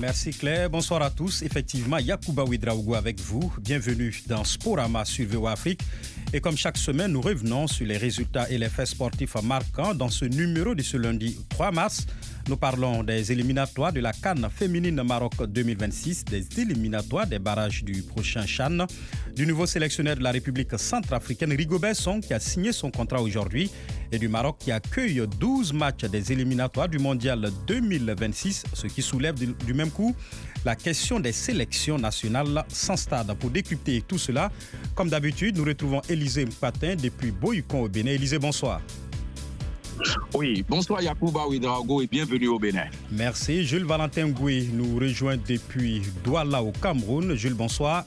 Merci Claire, bonsoir à tous. Effectivement, Yacouba Ouedraogo avec vous. Bienvenue dans Sporama sur VOA Afrique. Et comme chaque semaine, nous revenons sur les résultats et les faits sportifs marquants. Dans ce numéro de ce lundi 3 mars, nous parlons des éliminatoires de la CAN féminine Maroc 2026, des éliminatoires des barrages du prochain CHAN, du nouveau sélectionneur de la République centrafricaine, Rigobert Song, qui a signé son contrat aujourd'hui, et du Maroc qui accueille 12 matchs des éliminatoires du Mondial 2026, ce qui soulève du même coup la question des sélections nationales sans stade. Pour décrypter tout cela, comme d'habitude, nous retrouvons Élisée Mpatin depuis Boycon au Bénin. Élisée, bonsoir. Oui, bonsoir Yacouba Ouedraogo et bienvenue au Bénin. Merci. Jules Valentin Goué nous rejoint depuis Douala au Cameroun. Jules, bonsoir.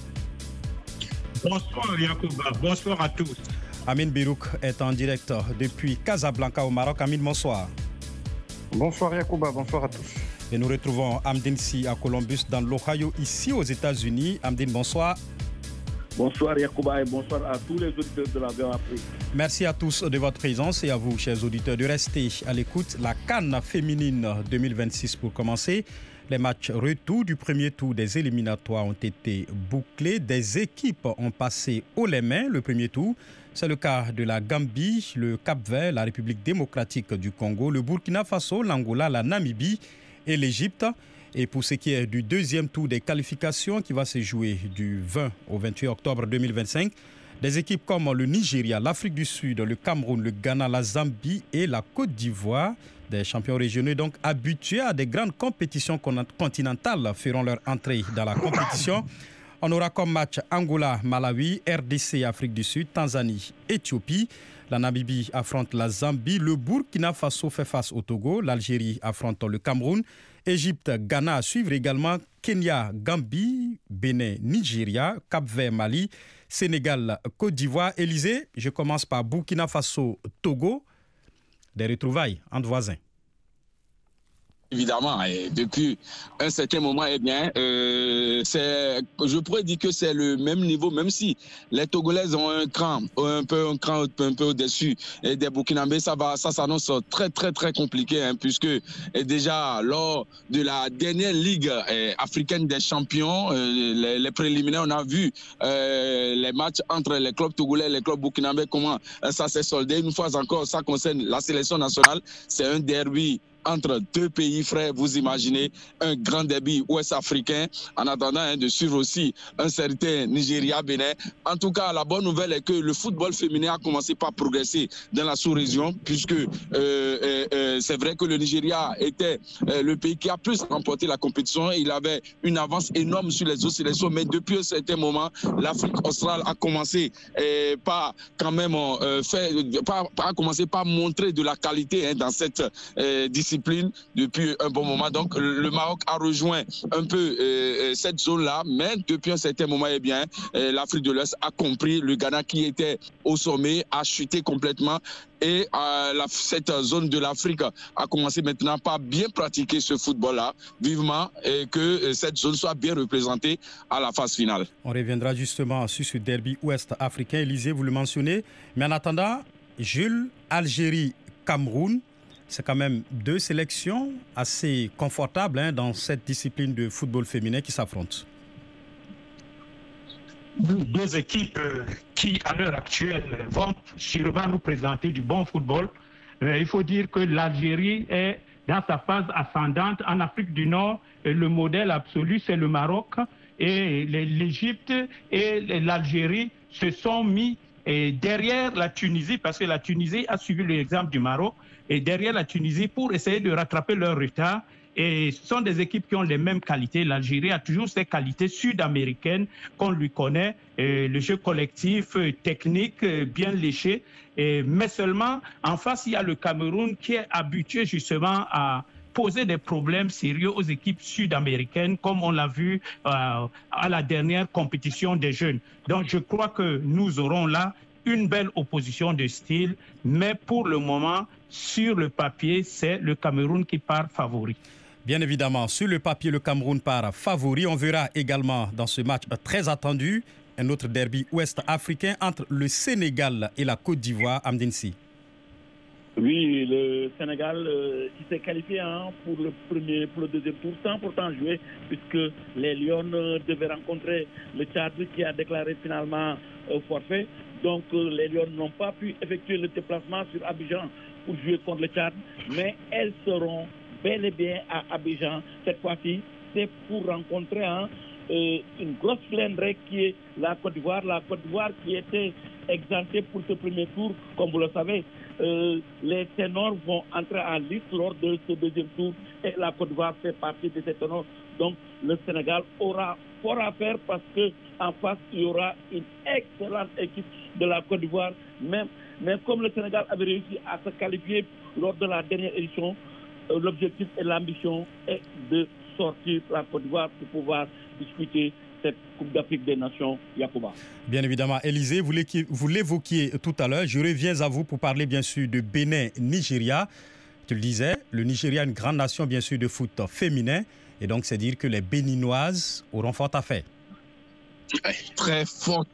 Bonsoir Yacouba, bonsoir à tous. Amine Birouk est en direct depuis Casablanca au Maroc. Amine, bonsoir. Bonsoir Yacouba, bonsoir à tous. Et nous retrouvons Amdine Si à Columbus dans l'Ohio, ici aux États-Unis. Amdine, bonsoir. Bonsoir Yacouba et bonsoir à tous les auditeurs de la VOA Afrique. Merci à tous de votre présence et à vous, chers auditeurs, de rester à l'écoute. La CAN féminine 2026 pour commencer. Les matchs retour du premier tour des éliminatoires ont été bouclés. Des équipes ont passé haut les mains le premier tour. C'est le cas de la Gambie, le Cap-Vert, la République démocratique du Congo, le Burkina Faso, l'Angola, la Namibie et l'Égypte. Et pour ce qui est du deuxième tour des qualifications qui va se jouer du 20 au 28 octobre 2025, des équipes comme le Nigeria, l'Afrique du Sud, le Cameroun, le Ghana, la Zambie et la Côte d'Ivoire, des champions régionaux donc habitués à des grandes compétitions continentales, feront leur entrée dans la compétition. On aura comme match Angola, Malawi, RDC, Afrique du Sud, Tanzanie, Éthiopie. La Namibie affronte la Zambie, le Burkina Faso fait face au Togo, l'Algérie affronte le Cameroun, Égypte, Ghana à suivre également, Kenya, Gambie, Bénin, Nigeria, Cap-Vert, Mali, Sénégal, Côte d'Ivoire. Élysée, je commence par Burkina Faso, Togo, des retrouvailles entre voisins. Évidemment, et depuis un certain moment, je pourrais dire que c'est le même niveau, même si les Togolaises ont un cran un peu au-dessus des Burkinabés, ça s'annonce très compliqué, puisque déjà lors de la dernière Ligue africaine des champions, les préliminaires, on a vu les matchs entre les clubs togolais et les clubs burkinabés, comment ça s'est soldé. Une fois encore, ça concerne la sélection nationale, c'est un derby entre deux pays frères, vous imaginez, un grand derby ouest-africain, en attendant de suivre aussi un certain Nigeria-Bénin. En tout cas, la bonne nouvelle est que le football féminin a commencé par progresser dans la sous-région, puisque c'est vrai que le Nigeria était le pays qui a plus remporté la compétition. Il avait une avance énorme sur les autres sélections, mais depuis un certain moment, l'Afrique australe a commencé par quand même commencé par montrer de la qualité dans cette discipline depuis un bon moment. Donc le Maroc a rejoint un peu cette zone-là, mais depuis un certain moment, l'Afrique de l'Ouest a compris. Le Ghana qui était au sommet a chuté complètement. Et cette zone de l'Afrique a commencé maintenant par bien pratiquer ce football-là, vivement, et que cette zone soit bien représentée à la phase finale. On reviendra justement sur ce derby ouest-africain. Élysée, vous le mentionnez. Mais en attendant, Jules, Algérie, Cameroun, c'est quand même deux sélections assez confortables dans cette discipline de football féminin qui s'affrontent. Deux équipes qui, à l'heure actuelle, vont sûrement nous présenter du bon football. Il faut dire que l'Algérie est dans sa phase ascendante. En Afrique du Nord, le modèle absolu, c'est le Maroc. Et l'Égypte et l'Algérie se sont mis derrière la Tunisie, parce que la Tunisie a suivi l'exemple du Maroc, et derrière la Tunisie pour essayer de rattraper leur retard. Et ce sont des équipes qui ont les mêmes qualités. L'Algérie a toujours ces qualités sud-américaines qu'on lui connaît, le jeu collectif, technique, bien léché. Mais seulement, en face, il y a le Cameroun qui est habitué justement à poser des problèmes sérieux aux équipes sud-américaines, comme on l'a vu à la dernière compétition des jeunes. Donc je crois que nous aurons là une belle opposition de style, mais pour le moment, sur le papier, c'est le Cameroun qui part favori. Bien évidemment, sur le papier, le Cameroun part favori. On verra également dans ce match très attendu un autre derby ouest-africain entre le Sénégal et la Côte d'Ivoire, Amdine Si. Oui, le Sénégal qui s'est qualifié pour le deuxième tour sans pourtant jouer, puisque les Lions devaient rencontrer le Tchad qui a déclaré finalement forfait. Donc les Lions n'ont pas pu effectuer le déplacement sur Abidjan pour jouer contre le Tchad, mais elles seront bel et bien à Abidjan cette fois-ci. C'est pour rencontrer une grosse flèndre qui est la Côte d'Ivoire. La Côte d'Ivoire qui était exemptée pour ce premier tour, comme vous le savez. Les ténors vont entrer en liste lors de ce deuxième tour et la Côte d'Ivoire fait partie de ces ténors. Donc le Sénégal aura fort à faire parce qu'en face, il y aura une excellente équipe de la Côte d'Ivoire. Mais comme le Sénégal avait réussi à se qualifier lors de la dernière édition, l'objectif et l'ambition est de sortir la Côte d'Ivoire pour pouvoir discuter cette Coupe d'Afrique des Nations, Yacouba. Bien évidemment. Élisée, vous l'évoquiez tout à l'heure. Je reviens à vous pour parler bien sûr de Bénin-Nigeria. Tu le disais, le Nigeria est une grande nation bien sûr de foot féminin. Et donc, c'est dire que les Béninoises auront fort à faire. Très fort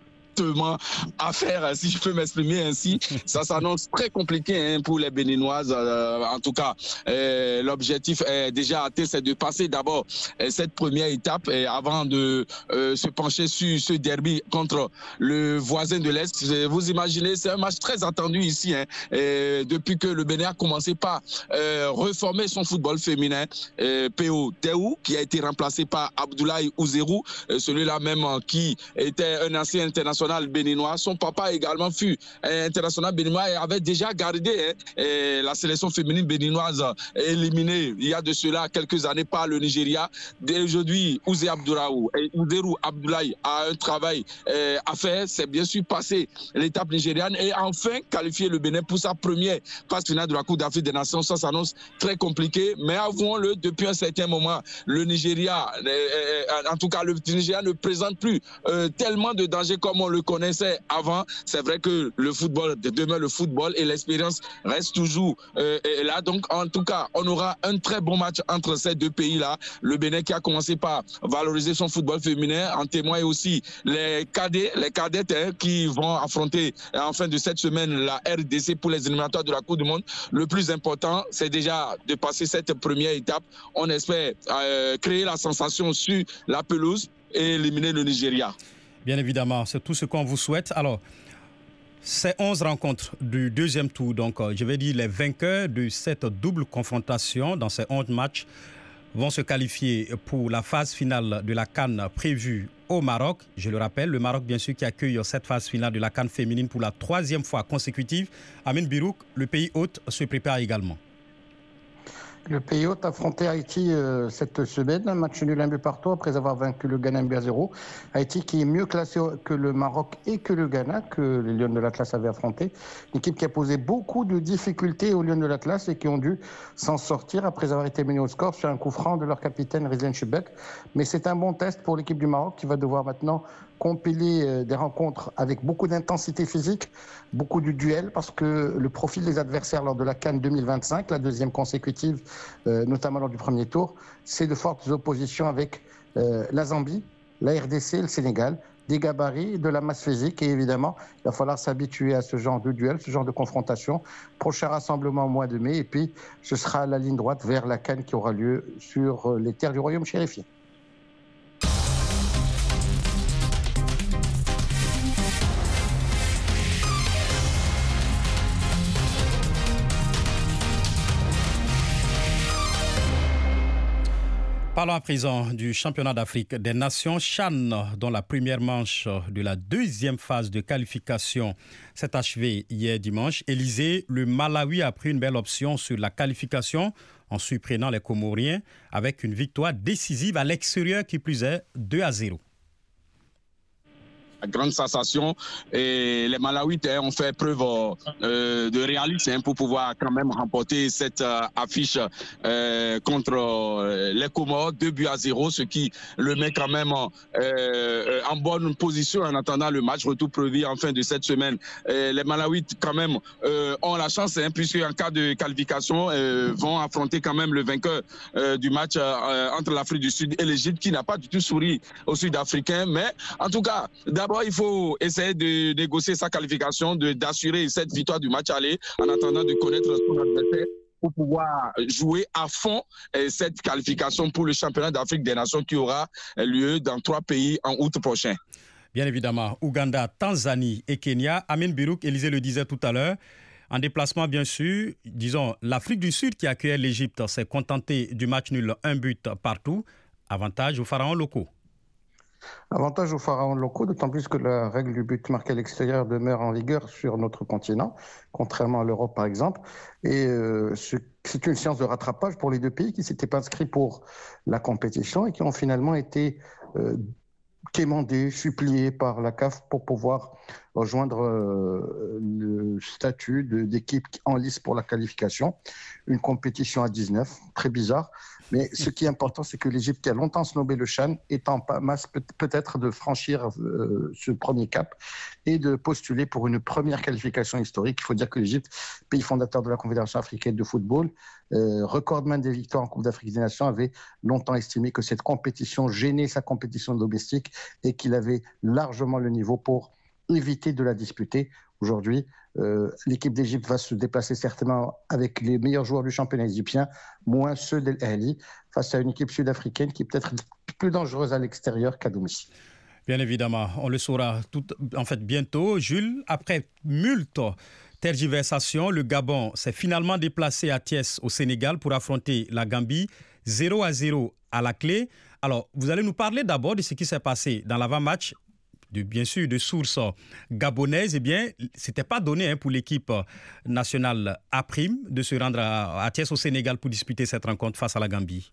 à faire, si je peux m'exprimer ainsi. Ça s'annonce très compliqué pour les Béninoises. En tout cas, l'objectif est déjà atteint, c'est de passer d'abord cette première étape avant de se pencher sur ce derby contre le voisin de l'Est. Vous imaginez, c'est un match très attendu ici. Depuis que le Bénin a commencé par reformer son football féminin, P.O. Teou, qui a été remplacé par Abdoulaye Ouzerou, celui-là même qui était un ancien international béninois. Son papa également fut international béninois et avait déjà gardé la sélection féminine béninoise éliminée il y a de cela quelques années par le Nigeria. Dès aujourd'hui, Ouzerou Abdoulaye a un travail à faire. C'est bien sûr passer l'étape nigériane et enfin qualifier le Bénin pour sa première phase finale de la Coupe d'Afrique des Nations. Ça s'annonce très compliqué, mais avouons-le, depuis un certain moment, le Nigeria, en tout cas le Nigeria ne présente plus tellement de dangers comme on le connaissait avant. C'est vrai que le football demeure le football et l'expérience reste toujours là. Donc en tout cas, on aura un très bon match entre ces deux pays-là. Le Bénin qui a commencé par valoriser son football féminin, en témoigne aussi les cadettes qui vont affronter en fin de cette semaine la RDC pour les éliminatoires de la Coupe du Monde. Le plus important, c'est déjà de passer cette première étape. On espère créer la sensation sur la pelouse et éliminer le Nigeria. Bien évidemment, c'est tout ce qu'on vous souhaite. Alors, ces 11 rencontres du deuxième tour, donc je vais dire les vainqueurs de cette double confrontation dans ces 11 matchs vont se qualifier pour la phase finale de la CAN prévue au Maroc. Je le rappelle, le Maroc bien sûr qui accueille cette phase finale de la CAN féminine pour la 3e fois consécutive. Amine Birouk, le pays hôte se prépare également. Le pays hôte a affronté Haïti cette semaine, un match nul 1 but partout après avoir vaincu le Ghana 1 but à 0. Haïti qui est mieux classé que le Maroc et que le Ghana, que les Lions de l'Atlas avaient affronté. Une équipe qui a posé beaucoup de difficultés aux Lions de l'Atlas et qui ont dû s'en sortir après avoir été menés au score sur un coup franc de leur capitaine Rizlan Chubek. Mais c'est un bon test pour l'équipe du Maroc qui va devoir maintenant compiler des rencontres avec beaucoup d'intensité physique, beaucoup de duels, parce que le profil des adversaires lors de la CAN 2025, la 2e consécutive, notamment lors du premier tour, c'est de fortes oppositions avec la Zambie, la RDC et le Sénégal, des gabarits, de la masse physique, et évidemment, il va falloir s'habituer à ce genre de duel, ce genre de confrontation. Prochain rassemblement au mois de mai, et puis ce sera la ligne droite vers la CAN qui aura lieu sur les terres du Royaume chérifien. Parlons à présent du championnat d'Afrique des Nations CHAN, dont la première manche de la 2e phase de qualification s'est achevée hier dimanche. Élisée, le Malawi a pris une belle option sur la qualification en surprenant les Comoriens avec une victoire décisive à l'extérieur qui plus est 2-0. Grande sensation et les Malawites ont fait preuve de réalisme pour pouvoir quand même remporter cette affiche contre les Comores, 2-0, ce qui le met quand même en bonne position en attendant le match retour prévu en fin de cette semaine. Les Malawites quand même ont la chance puisque en cas de qualification vont affronter quand même le vainqueur du match entre l'Afrique du Sud et l'Égypte qui n'a pas du tout souri aux Sud-Africains, mais en tout cas d'abord d'abord, il faut essayer de négocier sa qualification, d'assurer cette victoire du match aller en attendant de connaître son adversaire pour pouvoir jouer à fond cette qualification pour le championnat d'Afrique des Nations qui aura lieu dans 3 pays en août prochain. Bien évidemment, Ouganda, Tanzanie et Kenya. Amin Birouk, Élisée le disait tout à l'heure, en déplacement bien sûr, disons, l'Afrique du Sud qui accueillait l'Égypte s'est contentée du match nul, 1 but partout. Avantage aux pharaons locaux. Avantage aux pharaons locaux, d'autant plus que la règle du but marqué à l'extérieur demeure en vigueur sur notre continent, contrairement à l'Europe par exemple. Et c'est une séance de rattrapage pour les 2 pays qui ne s'étaient pas inscrits pour la compétition et qui ont finalement été quémandés, suppliés par la CAF pour pouvoir rejoindre le statut d'équipe en lice pour la qualification. Une compétition à 19, très bizarre. Mais ce qui est important, c'est que l'Égypte, qui a longtemps snobé le CHAN, est en masse peut-être de franchir ce premier cap et de postuler pour une première qualification historique. Il faut dire que l'Égypte, pays fondateur de la Confédération africaine de football, recordman des victoires en Coupe d'Afrique des Nations, avait longtemps estimé que cette compétition gênait sa compétition domestique et qu'il avait largement le niveau pour éviter de la disputer. Aujourd'hui, l'équipe d'Égypte va se déplacer certainement avec les meilleurs joueurs du championnat égyptien, moins ceux d'El Ahly, face à une équipe sud-africaine qui est peut-être plus dangereuse à l'extérieur qu'à domicile. Bien évidemment, on le saura bientôt. Jules, après multe tergiversation, le Gabon s'est finalement déplacé à Thiès au Sénégal pour affronter la Gambie, 0-0 à la clé. Alors, vous allez nous parler d'abord de ce qui s'est passé dans l'avant-match. Bien sûr, de sources gabonaises, eh bien, c'était pas donné pour l'équipe nationale A' de se rendre à Thiès au Sénégal pour disputer cette rencontre face à la Gambie.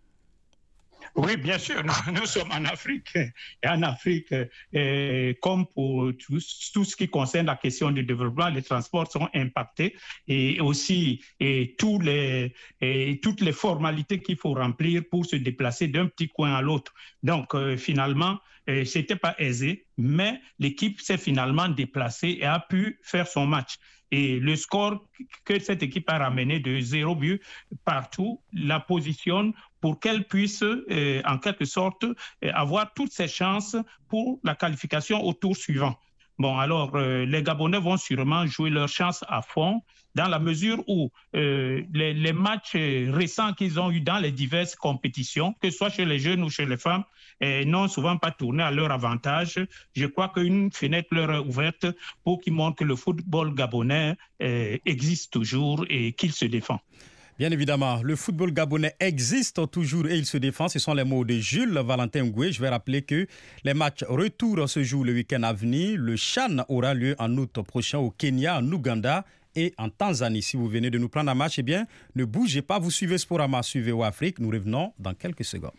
Oui, bien sûr, nous sommes en Afrique. Et en Afrique, comme pour tout ce qui concerne la question du développement, les transports sont impactés et aussi toutes les formalités qu'il faut remplir pour se déplacer d'un petit coin à l'autre. Donc, finalement, ce n'était pas aisé, mais l'équipe s'est finalement déplacée et a pu faire son match. Et le score que cette équipe a ramené de 0 but partout la positionne pour qu'elle puisse, en quelque sorte, avoir toutes ses chances pour la qualification au tour suivant. Bon, alors, les Gabonais vont sûrement jouer leur chance à fond dans la mesure où les matchs récents qu'ils ont eus dans les diverses compétitions, que ce soit chez les jeunes ou chez les femmes, n'ont souvent pas tourné à leur avantage. Je crois qu'une fenêtre leur est ouverte pour qu'ils montrent que le football gabonais existe toujours et qu'il se défend. Bien évidemment, le football gabonais existe toujours et il se défend. Ce sont les mots de Jules Valentin Ngoué. Je vais rappeler que les matchs retour se jouent le week-end à venir. Le CHAN aura lieu en août prochain au Kenya, en Ouganda et en Tanzanie. Si vous venez de nous prendre un match, eh bien, ne bougez pas. Vous suivez Sporama, suivez Afrique. Nous revenons dans quelques secondes.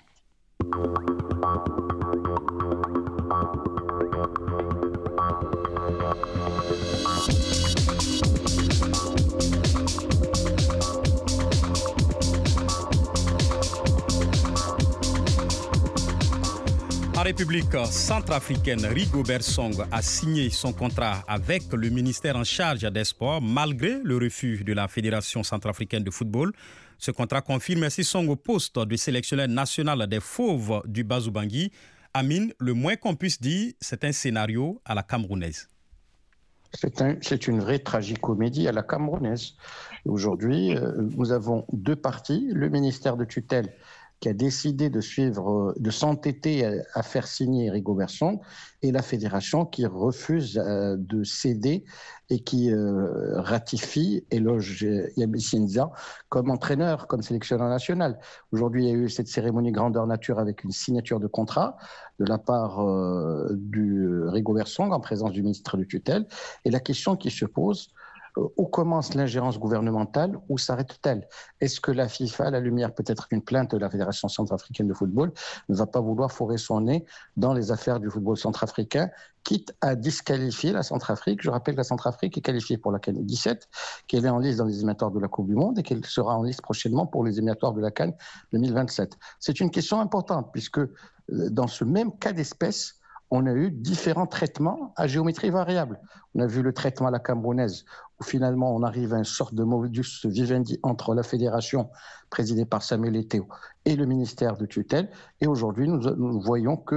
En République centrafricaine, Rigobert Song a signé son contrat avec le ministère en charge des Sports malgré le refus de la Fédération centrafricaine de football. Ce contrat confirme ainsi Song au poste de sélectionneur national des Fauves du Bazou-Bangui. Amine, le moins qu'on puisse dire, c'est un scénario à la camerounaise. C'est une vraie tragicomédie à la camerounaise. Aujourd'hui, nous avons 2 parties. Le ministère de tutelle qui a décidé de s'entêter à faire signer Rigobert Song, et la fédération qui refuse de céder et qui ratifie, éloge Yabessi Nza comme entraîneur, comme sélectionneur national. Aujourd'hui, il y a eu cette cérémonie grandeur nature avec une signature de contrat de la part du Rigobert Song en présence du ministre de tutelle. Et la question qui se pose, où commence l'ingérence gouvernementale, où s'arrête-t-elle? Est-ce que la FIFA, à la lumière peut-être qu'une plainte de la Fédération centrafricaine de football, ne va pas vouloir fourrer son nez dans les affaires du football centrafricain, quitte à disqualifier la Centrafrique? Je rappelle que la Centrafrique est qualifiée pour la CAN 17, qu'elle est en liste dans les éliminatoires de la Coupe du Monde et qu'elle sera en liste prochainement pour les éliminatoires de la CAN 2027. C'est une question importante puisque dans ce même cas d'espèce, on a eu différents traitements à géométrie variable. On a vu le traitement à la camerounaise, où finalement on arrive à une sorte de modus vivendi entre la fédération présidée par Samuel Eto'o et le ministère de tutelle. Et aujourd'hui, nous voyons que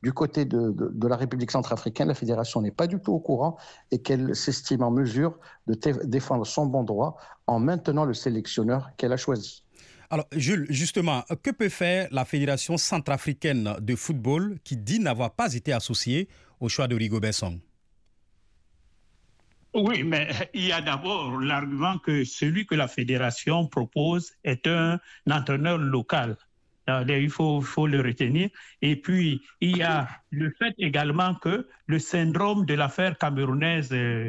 Du côté de la République centrafricaine, la fédération n'est pas du tout au courant et qu'elle s'estime en mesure de défendre son bon droit en maintenant le sélectionneur qu'elle a choisi. Alors, Jules, justement, que peut faire la Fédération centrafricaine de football qui dit n'avoir pas été associée au choix de Rigobert Song? Oui, mais il y a d'abord l'argument que celui que la fédération propose est un entraîneur local. Il faut le retenir. Et puis, il y a le fait également que le syndrome de l'affaire camerounaise,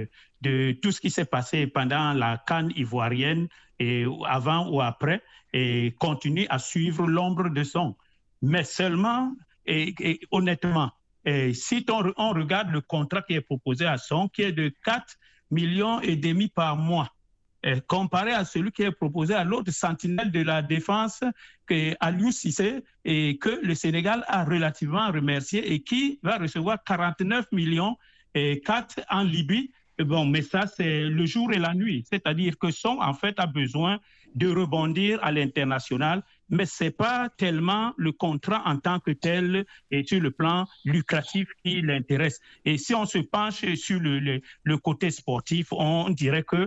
de tout ce qui s'est passé pendant la CAN ivoirienne, et avant ou après, et continue à suivre l'ombre de son. Mais seulement, et honnêtement, si on regarde le contrat qui est proposé à son, qui est de 4,5 millions par mois, comparé à celui qui est proposé à l'autre sentinelle de la défense, Aliou Cissé, et que le Sénégal a relativement remercié et qui va recevoir 49 millions et 4 en Libye. Bon, mais ça, c'est le jour et la nuit. C'est-à-dire que Son, en fait, a besoin de rebondir à l'international, mais ce n'est pas tellement le contrat en tant que tel et sur le plan lucratif qui l'intéresse. Et si on se penche sur le côté sportif, on dirait que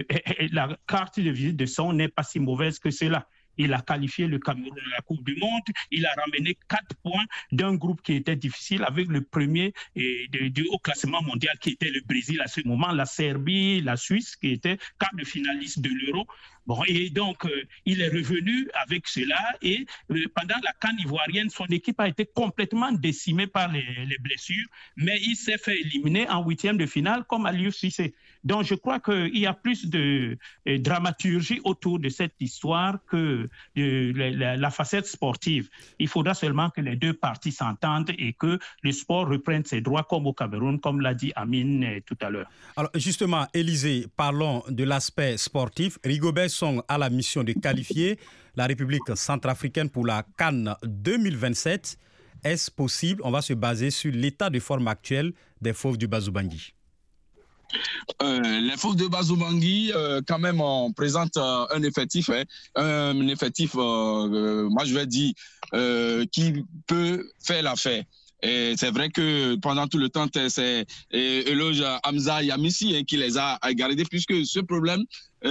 la carte de visite de Son n'est pas si mauvaise que cela. Il a qualifié le Cameroun à la Coupe du Monde. Il a ramené 4 points d'un groupe qui était difficile avec le premier du haut classement mondial qui était le Brésil à ce moment, la Serbie, la Suisse qui était quart de finaliste de l'Euro. Bon, et donc, il est revenu avec cela et pendant la CAN ivoirienne, son équipe a été complètement décimée par les blessures, mais il s'est fait éliminer en 8e de finale comme Aliou Cissé. Donc, je crois qu'il y a plus de dramaturgie autour de cette histoire que la facette sportive. Il faudra seulement que les deux parties s'entendent et que le sport reprenne ses droits comme au Cameroun, comme l'a dit Amine tout à l'heure. Alors justement, Élisée, parlons de l'aspect sportif. Rigobert Song a la mission de qualifier la République centrafricaine pour la CAN 2027. Est-ce possible? On va se baser sur l'état de forme actuel des Fauves du Bazou-Bangui. Les Fauves de Bazou-Bangui, quand même, on présente un effectif, moi je vais dire, qui peut faire l'affaire. Et c'est vrai que pendant tout le temps, c'est éloge Hamza Yamissi qui les a gardés, puisque ce problème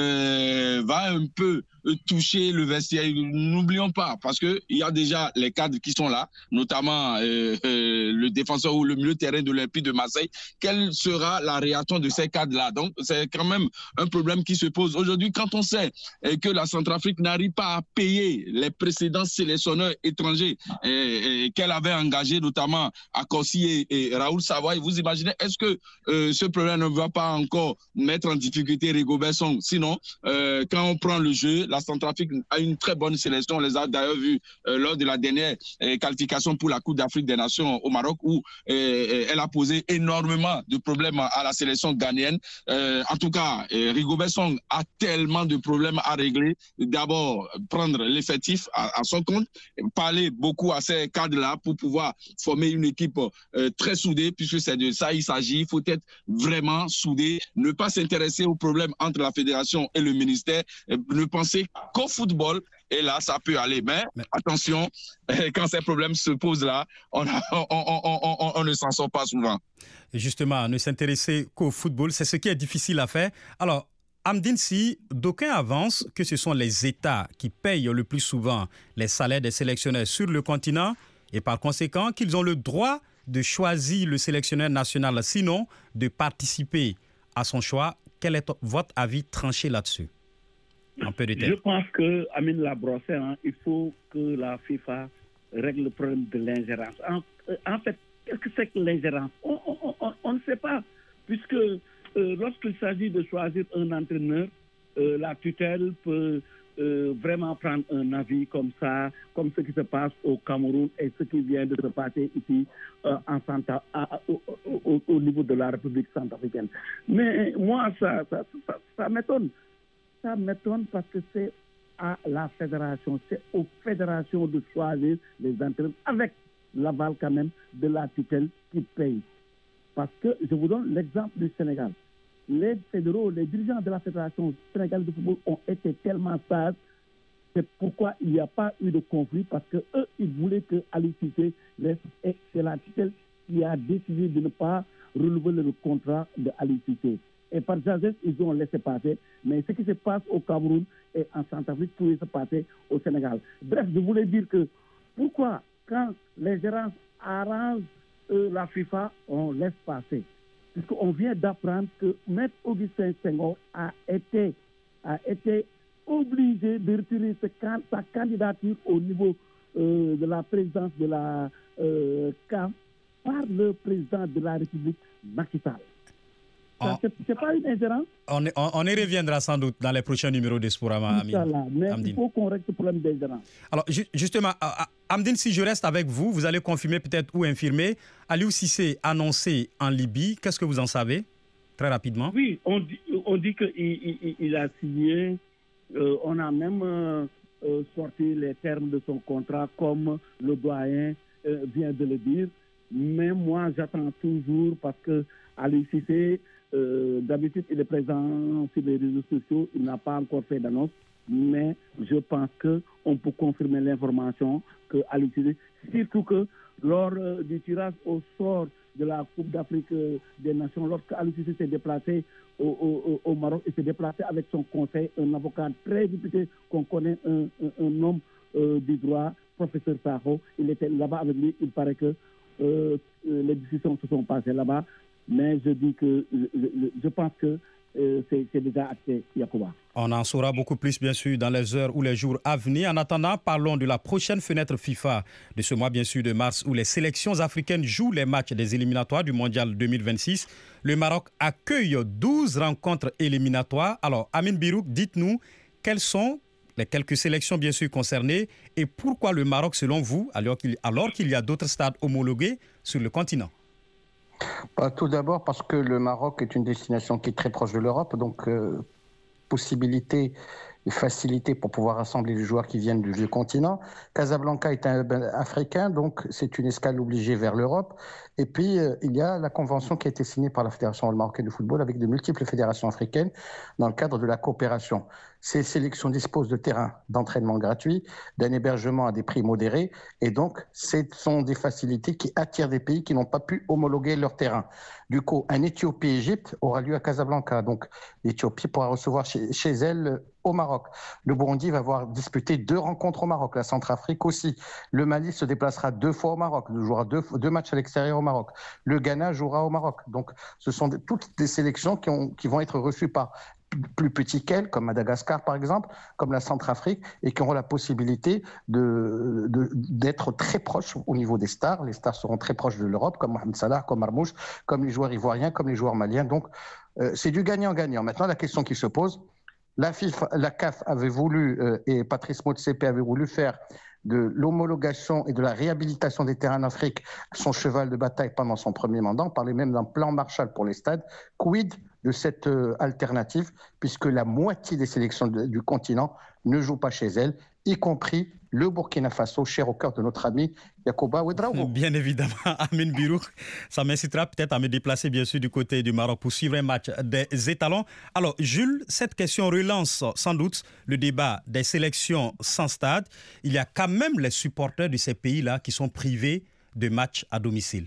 va un peu toucher le vestiaire. N'oublions pas, parce qu'il y a déjà les cadres qui sont là, notamment le défenseur ou le milieu de terrain de l'Olympique de Marseille. Quelle sera la réaction de ces cadres-là? Donc, c'est quand même un problème qui se pose. Aujourd'hui, quand on sait que la Centrafrique n'arrive pas à payer les précédents sélectionneurs étrangers qu'elle avait engagés, notamment à Corsi et Raoul Savoy, vous imaginez, est-ce que ce problème ne va pas encore mettre en difficulté Rigobert Song? Sinon, quand on prend le jeu, la Centrafrique a une très bonne sélection. On les a d'ailleurs vus lors de la dernière qualification pour la Coupe d'Afrique des Nations au Maroc, où elle a posé énormément de problèmes à la sélection ghanéenne. En tout cas, Rigobert Song a tellement de problèmes à régler. D'abord, prendre l'effectif à son compte, parler beaucoup à ces cadres-là pour pouvoir former une équipe très soudée, puisque c'est de ça il s'agit. Il faut être vraiment soudé, ne pas s'intéresser aux problèmes entre la fédération et le ministère, ne penser qu'au football, et là, ça peut aller. Mais attention, quand ces problèmes se posent là, on ne s'en sort pas souvent. Et justement, ne s'intéresser qu'au football, c'est ce qui est difficile à faire. Alors, Amdine Si, d'aucuns avancent que ce sont les États qui payent le plus souvent les salaires des sélectionneurs sur le continent et par conséquent qu'ils ont le droit de choisir le sélectionneur national, sinon de participer à son choix. Quel est votre avis tranché là-dessus? Un peu de tête. Je pense que Amine l'a brossé, il faut que la FIFA règle le problème de l'ingérence. En fait, qu'est-ce que c'est que l'ingérence? On ne sait pas, puisque lorsqu'il s'agit de choisir un entraîneur, la tutelle peut vraiment prendre un avis comme ça, comme ce qui se passe au Cameroun et ce qui vient de se passer ici au niveau de la République centrafricaine. Mais moi, ça m'étonne. Ça m'étonne parce que c'est à la fédération, c'est aux fédérations de choisir les entraîneurs avec l'aval quand même de la tutelle qui paye. Parce que je vous donne l'exemple du Sénégal. Les fédéraux, les dirigeants de la fédération sénégalaise de football ont été tellement sages c'est pourquoi il n'y a pas eu de conflit, parce qu'eux, ils voulaient que Aliou Cissé reste, et c'est la tutelle qui a décidé de ne pas renouveler le contrat de Aliou Cissé. Et par sagesse, ils ont laissé passer. Mais ce qui se passe au Cameroun et en Centrafrique pourrait se passer au Sénégal. Bref, je voulais dire que pourquoi, quand les gérants arrangent la FIFA, on laisse passer. Puisqu'on vient d'apprendre que Maître Augustin Senghor a été obligé de retirer sa candidature au niveau de la présidence de la CAF par le président de la République, Macky Sall. C'est pas une ingérence. On y reviendra sans doute dans les prochains numéros de Sporama, Amine. Mais il faut qu'on règle ce problème d'ingérence. Alors, justement, Amdine, si je reste avec vous, vous allez confirmer peut-être ou infirmer. Aliou Cissé annoncé en Libye, qu'est-ce que vous en savez? Très rapidement. Oui, on dit qu'il a signé. On a même sorti les termes de son contrat, comme le doyen vient de le dire. Mais moi, j'attends toujours parce que Aliou Cissé, d'habitude, il est présent sur les réseaux sociaux. Il n'a pas encore fait d'annonce. Mais je pense qu'on peut confirmer l'information que Aliou Cissé, surtout que lors du tirage au sort de la Coupe d'Afrique des Nations, lorsque Aliou Cissé s'est déplacé au Maroc, il s'est déplacé avec son conseil, un avocat très réputé qu'on connaît, un homme du droit, professeur Sakho. Il était là-bas avec lui. Il paraît que les discussions se sont passées là-bas. Mais je dis que je pense que c'est déjà acté, Yacouba. On en saura beaucoup plus, bien sûr, dans les heures ou les jours à venir. En attendant, parlons de la prochaine fenêtre FIFA de ce mois, bien sûr, de mars, où les sélections africaines jouent les matchs des éliminatoires du Mondial 2026. Le Maroc accueille 12 rencontres éliminatoires. Alors, Amine Birouk, dites-nous, quelles sont les quelques sélections, bien sûr, concernées et pourquoi le Maroc, selon vous, alors qu'il y a d'autres stades homologués sur le continent? Tout d'abord parce que le Maroc est une destination qui est très proche de l'Europe, donc possibilité et facilité pour pouvoir rassembler les joueurs qui viennent du vieux continent. Casablanca est un hub africain, donc c'est une escale obligée vers l'Europe. Et puis, il y a la convention qui a été signée par la Fédération marocaine de football avec de multiples fédérations africaines dans le cadre de la coopération. Ces sélections disposent de terrains d'entraînement gratuits, d'un hébergement à des prix modérés, et donc ce sont des facilités qui attirent des pays qui n'ont pas pu homologuer leur terrain. Du coup, un Éthiopie-Égypte aura lieu à Casablanca, donc l'Éthiopie pourra recevoir chez elle au Maroc. Le Burundi va avoir disputé 2 rencontres au Maroc, la Centrafrique aussi. Le Mali se déplacera 2 fois au Maroc, jouera 2 matchs à l'extérieur au Maroc. Le Ghana jouera au Maroc. Donc ce sont toutes des sélections qui vont être reçues par plus petits qu'elles, comme Madagascar par exemple, comme la Centrafrique, et qui auront la possibilité d'être très proches au niveau des stars. Les stars seront très proches de l'Europe, comme Mohamed Salah, comme Marmouche, comme les joueurs ivoiriens, comme les joueurs maliens. Donc c'est du gagnant-gagnant. Maintenant, la question qui se pose, la CAF avait voulu, et Patrice Motsepe avait voulu faire de l'homologation et de la réhabilitation des terrains en Afrique son cheval de bataille pendant son premier mandat. On parlait même d'un plan Marshall pour les stades. Quid de cette alternative, puisque la moitié des sélections du continent ne jouent pas chez elles, y compris le Burkina Faso, cher au cœur de notre ami Yacouba Ouedraogo. Bien évidemment, Amine Birouk, ça m'incitera peut-être à me déplacer bien sûr du côté du Maroc pour suivre un match des étalons. Alors Jules, cette question relance sans doute le débat des sélections sans stade. Il y a quand même les supporters de ces pays-là qui sont privés de matchs à domicile.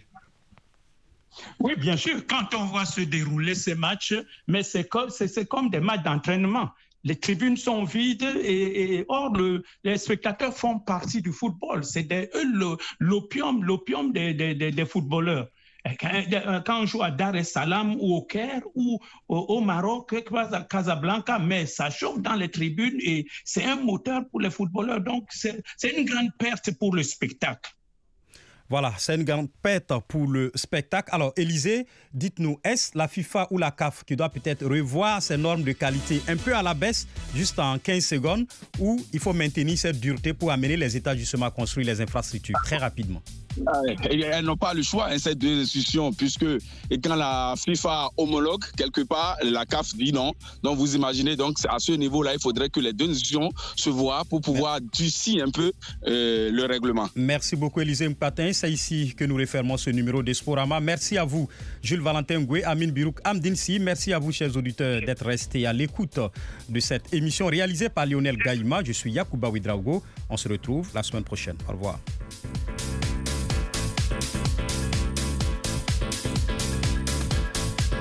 Oui, bien sûr, quand on voit se dérouler ces matchs, mais c'est comme des matchs d'entraînement. Les tribunes sont vides et or, les spectateurs font partie du football. C'est l'opium des footballeurs. Quand on joue à Dar es Salaam ou au Caire ou au Maroc, à Casablanca, mais ça chauffe dans les tribunes et c'est un moteur pour les footballeurs. Donc, c'est une grande perte pour le spectacle. Voilà, c'est une grande perte pour le spectacle. Alors, Élisée, dites-nous, est-ce la FIFA ou la CAF qui doit peut-être revoir ses normes de qualité un peu à la baisse, juste en 15 secondes, ou il faut maintenir cette dureté pour amener les États justement à construire les infrastructures très rapidement? Elles n'ont pas le choix, ces deux institutions, puisque quand la FIFA homologue quelque part, la CAF dit non. Donc vous imaginez, donc à ce niveau-là, il faudrait que les deux institutions se voient pour pouvoir durcir un peu le règlement. Merci beaucoup Élisée Mpatin. C'est ici que nous refermons ce numéro d'Esporama. Merci à vous Jules Valentin Ngoué, Amine Birouk, Amdinsi. Merci à vous chers auditeurs d'être restés à l'écoute de cette émission réalisée par Lionel Gaïma. Je suis Yacouba Ouedraogo. On se retrouve la semaine prochaine. Au revoir.